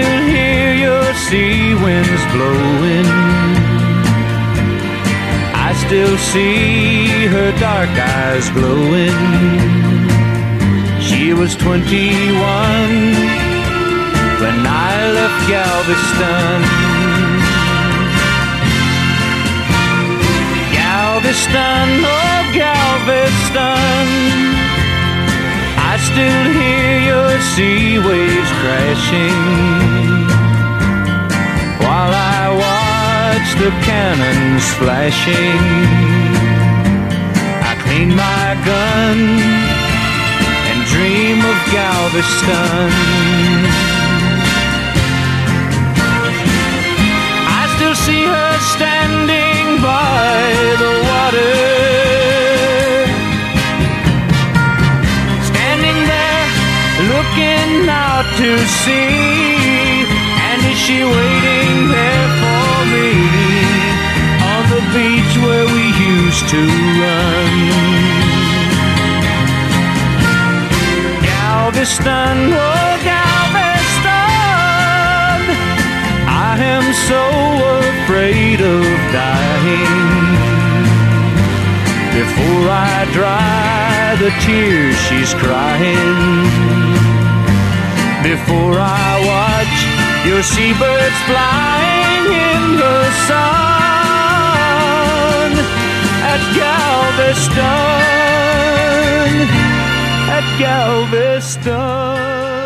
still hear your sea winds blowing. I still see her dark eyes glowing. She was 21 when I left Galveston. Galveston, oh Galveston, I still hear your sea waves crashing while I watch the cannons flashing. I clean my gun and dream of Galveston. I still see her standing by the water, standing there looking out to sea. And is she waiting there for me on the beach where we used to run? Galveston, oh Galveston, I am so afraid of dying. Before I dry the tears she's crying, before I watch your seabirds flying in the sun at Galveston, at Galveston.